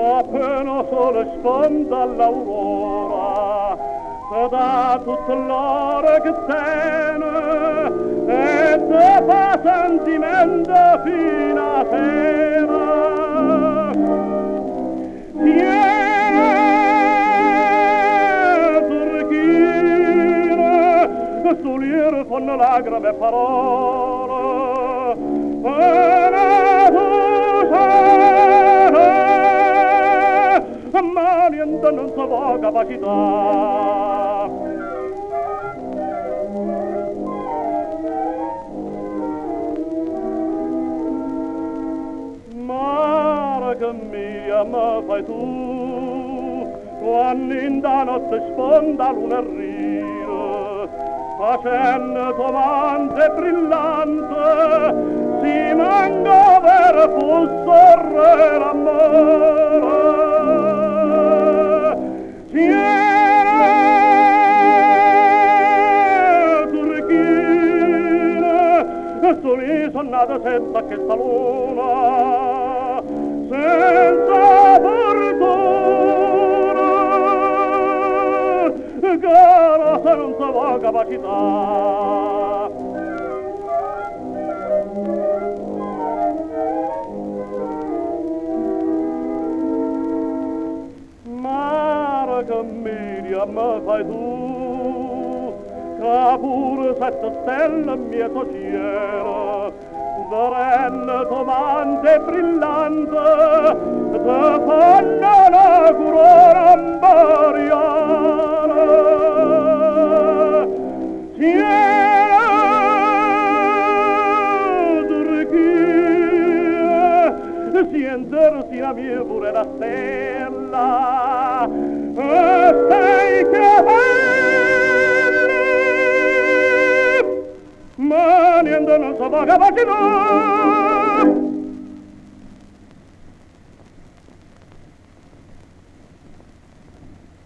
appena sole sponda all'aurora, te dà tutto l'oro che tiene e te fa sentimento fino a sera. Soliere fanno lagrime e parole, ma niente non so va capacità. Mare che mia me fai tu, quando in da notte sponda luna rire, facendo domande brillante, si manca per fosse l'amore. Soli sono nata senza questa luna, senza fortuna, cara se non so va capacità. Mare che me fai tu, che pure sette stelle mieto cielo, verenne domande brillante, te fanno la corona imperiale. Sientersi la mia pure la stella, e stai che ma niente non so va capacità.